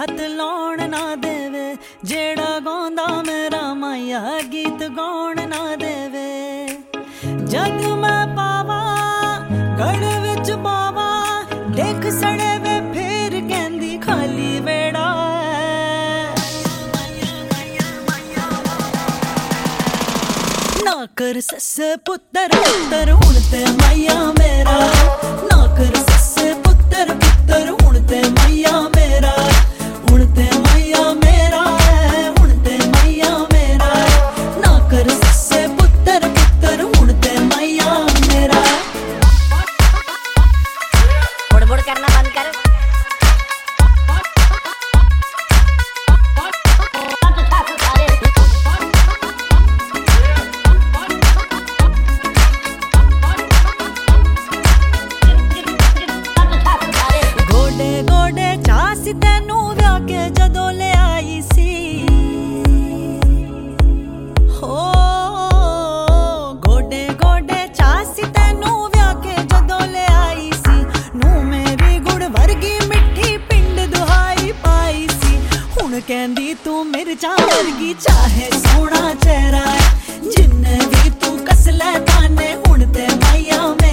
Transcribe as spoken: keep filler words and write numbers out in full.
हथ लाउण ना देवे, जेड़ा गांदा मेरा माया गीत गाउण ना देवे। जद मैं पावा गढ़ विच बावा, देख सड़े वे फिर कहंदी खाली वेड़ा। ना कर सस्से पुत्तर पुत्तर हुण ते माया मेरा, ना कर सस्से पुत्तर पुत्तर हुण ते माया मेरा, हुण ते माया मेरा है, हुण ते माया मेरा। ना कर सस्से पुत्तर पुत्तर हुण ते माया मेरा। बुड़ बुड़ करना बंद कर। गोडे गोडे चासी तेनू व्याह के जदों ले आई सी, हो गोडे गोडे चासी तेनू व्याह के जदों ले आई सी। नू मेरी गुड़ वर्गी मिठी पिंड दुहाई पाई सी। हुण कहंदी तू मिर्चा वर्गी चाहे सोहना चेहरा है, जिन्ने भी तू कसले ताने हुण ते माया